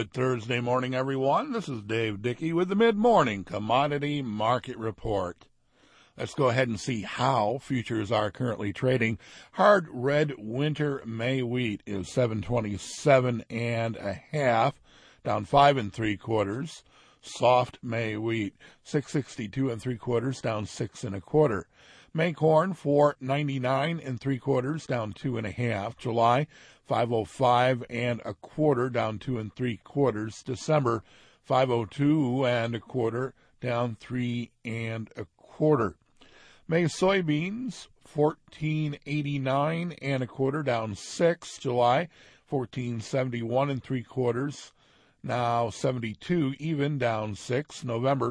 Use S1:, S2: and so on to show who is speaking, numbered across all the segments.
S1: Good Thursday morning, everyone. This is Dave Dickey with the Mid-Morning Commodity Market Report. Let's go ahead and see how futures are currently trading. Hard red winter May wheat is 727 and a half, down 5 3/4. Soft May wheat 662 3/4, down 6 1/4. May corn 499 3/4, down 2 1/2. July 505 1/4, down 2 3/4. December 502 1/4, down 3 1/4. May soybeans 1489 1/4, down 6. July 1471 3/4, now 72 even, down 6. November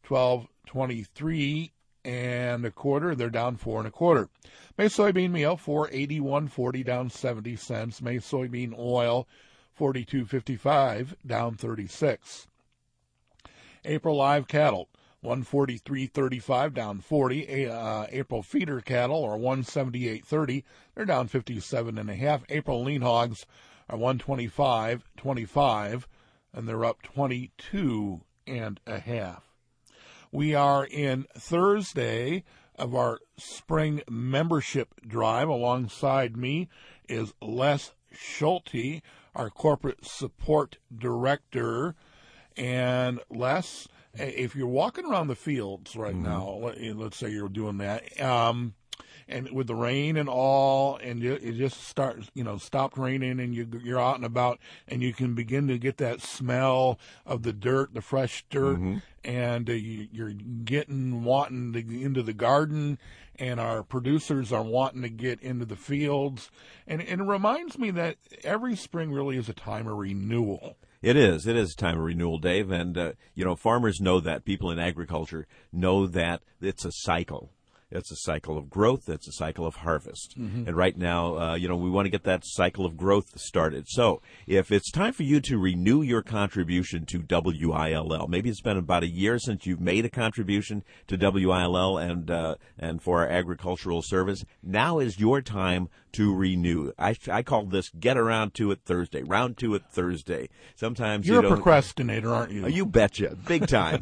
S1: 1223 1/4, they're down 4 1/4. May soybean meal 481.40, down 70 cents. May soybean oil 42.55, down 36. April live cattle 143.35, down 40. April feeder cattle are 178.30, they're down 57 1/2. April lean hogs are 125.25, and they're up 22 1/2. We are in Thursday of our spring membership drive. Alongside me is Les Schulte, our corporate support director. And Les, if you're walking around the fields right now, let's say you're doing that, and with the rain and all, and it just stopped raining, and you're out and about, and you can begin to get that smell of the dirt, the fresh dirt, and you're wanting to get into the garden, and our producers are wanting to get into the fields, and it reminds me that every spring really is a time of renewal.
S2: It is. It is a time of renewal, Dave, and farmers know that. People in agriculture know that it's a cycle. It's a cycle of growth. It's a cycle of harvest. And right now, we want to get that cycle of growth started. So if it's time for you to renew your contribution to WILL, maybe it's been about a year since you've made a contribution to WILL and for our agricultural service, now is your time to renew. I call this Get Around to It Thursday, Round to It Thursday. Sometimes
S1: you're a procrastinator, aren't you?
S2: You betcha. Big time.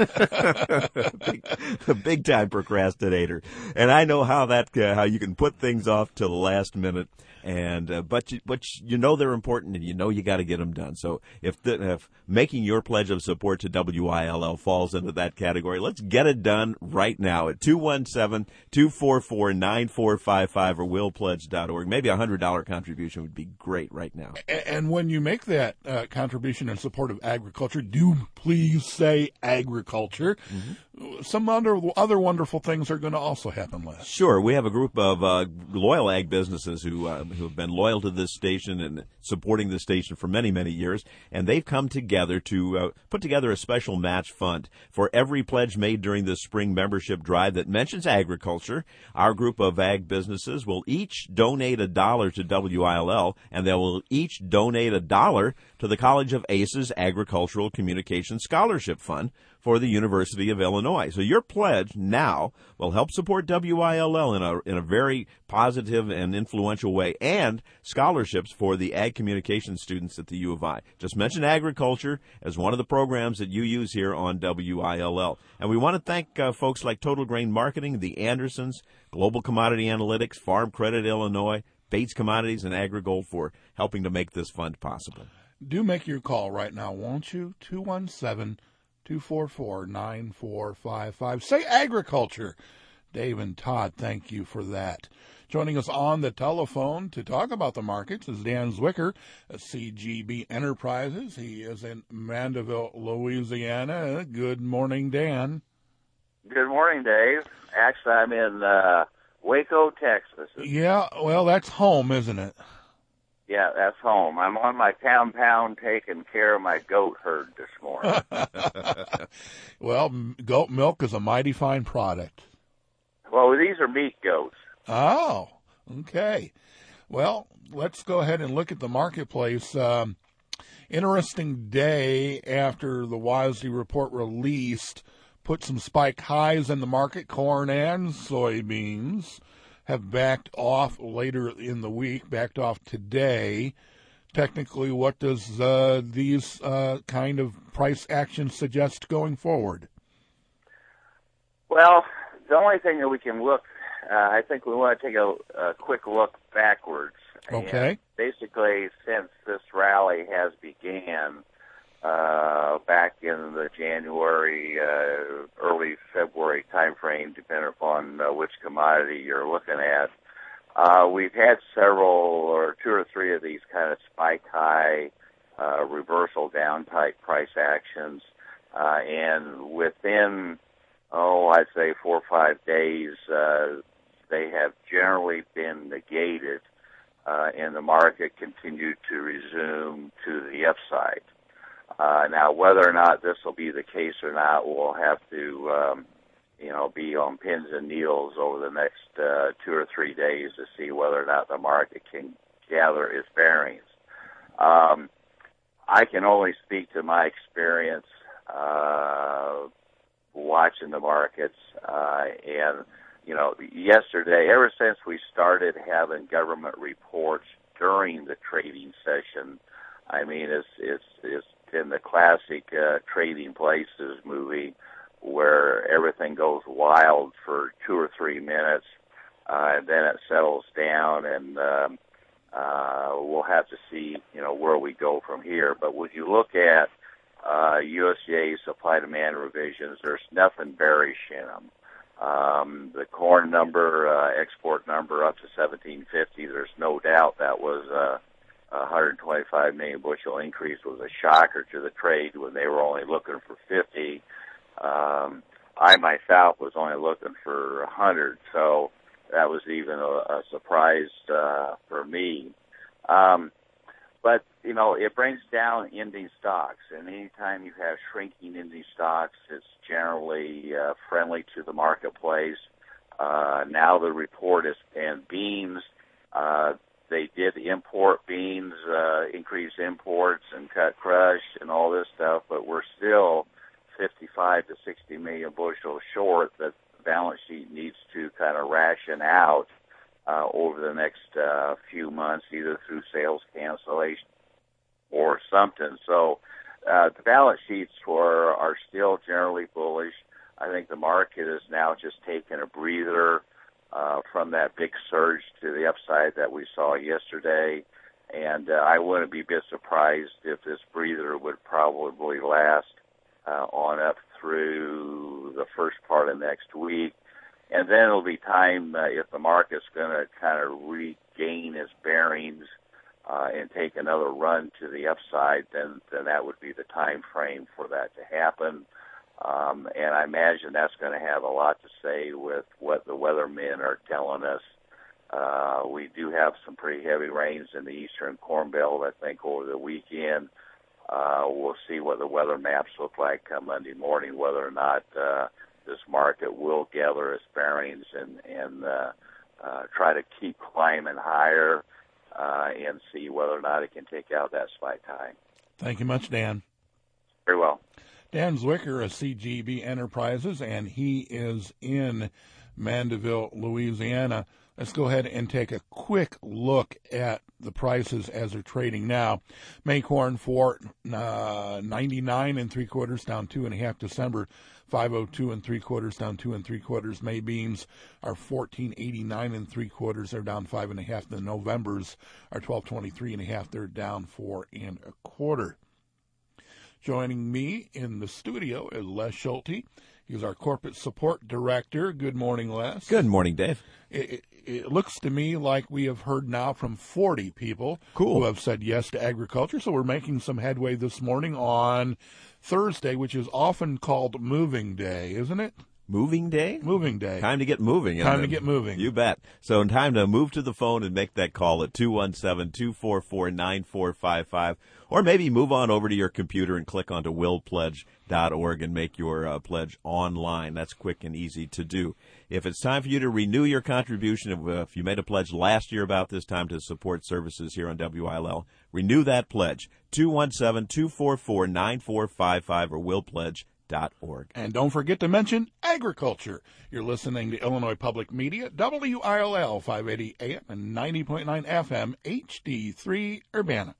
S2: big time procrastinator. And I know how you can put things off till the last minute, and but you know they're important, and you know you got to get them done. So if making your pledge of support to WILL falls into that category, let's get it done right now at 217-244-9455 or willpledge.org. Maybe a $100 contribution would be great right now.
S1: And when you make that contribution in support of agriculture, do please say agriculture. Some other wonderful things are going to also happen, Les.
S2: Sure. We have a group of loyal ag businesses who have been loyal to this station and supporting this station for many, many years, and they've come together to put together a special match fund. For every pledge made during this spring membership drive that mentions agriculture, our group of ag businesses will each donate $1 to WILL, and they will each donate $1 to the College of Aces Agricultural Communication Scholarship Fund for the University of Illinois. So your pledge now will help support WILL in a very positive and influential way, and scholarships for the ag communication students at the U of I. Just mention agriculture as one of the programs that you use here on WILL. And we want to thank folks like Total Grain Marketing, the Andersons, Global Commodity Analytics, Farm Credit Illinois, Bates Commodities, and AgriGold for helping to make this fund possible.
S1: Do make your call right now, won't you? 217-244-9455. Say agriculture. Dave and Todd, thank you for that. Joining us on the telephone to talk about the markets is Dan Zwicker at CGB Enterprises. He is in Mandeville, Louisiana. Good morning, Dan.
S3: Good morning, Dave. Actually, I'm in Waco, Texas.
S1: Yeah, well, that's home, isn't it?
S3: Yeah, that's home. I'm on my compound taking care of my goat herd this morning.
S1: Well, goat milk is a mighty fine product.
S3: Well, these are meat goats.
S1: Oh, okay. Well, let's go ahead and look at the marketplace. Interesting day after the WASDE report released, put some spike highs in the market. Corn and soybeans have backed off later in the week, backed off today technically, what does these kind of price actions suggest going forward?
S3: Well, the only thing that we can look, I think we want to take a quick look backwards.
S1: Okay.
S3: And basically, since this rally has began back in the January, early February timeframe, depending upon which commodity you're looking at, we've had several or two or three of these kind of spike high, reversal down type price actions, and within, I'd say 4 or 5 days, they have generally been negated, and the market continued to resume to the upside. Now, whether or not this will be the case or not, we'll have to, be on pins and needles over the next 2 or 3 days to see whether or not the market can gather its bearings. I can only speak to my experience watching the markets, and yesterday, ever since we started having government reports during the trading session, I mean, it's in the classic Trading Places movie where everything goes wild for 2 or 3 minutes, and then it settles down, and we'll have to see, where we go from here. But when you look at USDA supply-demand revisions, there's nothing bearish in them. The corn number, export number up to 1750, there's no doubt that was a 125 million bushel increase, was a shocker to the trade when they were only looking for 50. I myself was only looking for 100, so that was even a surprise for me. But, it brings down ending stocks, and anytime you have shrinking ending stocks, it's generally friendly to the marketplace. Now the report is, and beans, they did import beans, increase imports and cut crush and all this stuff, but we're still 55 to 60 million bushels short that the balance sheet needs to kind of ration out over the next few months, either through sales cancellation or something. So the balance sheets are still generally bullish. I think the market is now just taking a breather from that big surge to the upside that we saw yesterday. And I wouldn't be a bit surprised if this breather would probably last on up through the first part of next week. And then it'll be time, if the market's going to kind of regain its bearings and take another run to the upside, then that would be the time frame for that to happen. And I imagine that's going to have a lot to say with what the weathermen are telling us. We do have some pretty heavy rains in the eastern Corn Belt, I think, over the weekend. We'll see what the weather maps look like come Monday morning, whether or not this market will gather its bearings and try to keep climbing higher and see whether or not it can take out that spike high.
S1: Thank you much, Dan.
S3: Very well.
S1: Dan Zwicker of CGB Enterprises, and he is in Mandeville, Louisiana. Let's go ahead and take a quick look at the prices as they're trading now. May corn for 99 3/4 down 2.5. December 502 3/4 down 2 3/4. May beans are 14.89 3/4. They're down 5.5. The Novembers are 12.23 They're down 4 1/4. Joining me in the studio is Les Schulte. He's our corporate support director. Good morning, Les.
S2: Good morning, Dave.
S1: It looks to me like we have heard now from 40 people who have said yes to agriculture. So we're making some headway this morning on Thursday, which is often called Moving Day, isn't it?
S2: Moving day?
S1: Moving day.
S2: Time to get moving.
S1: Time to get moving.
S2: You bet. So time to move to the phone and make that call at 217-244-9455. Or maybe move on over to your computer and click onto willpledge.org and make your pledge online. That's quick and easy to do. If it's time for you to renew your contribution, if you made a pledge last year about this time to support services here on WILL, renew that pledge. 217-244-9455 or willpledge.org.
S1: And don't forget to mention agriculture. You're listening to Illinois Public Media, WILL 580 AM and 90.9 FM, HD3 Urbana.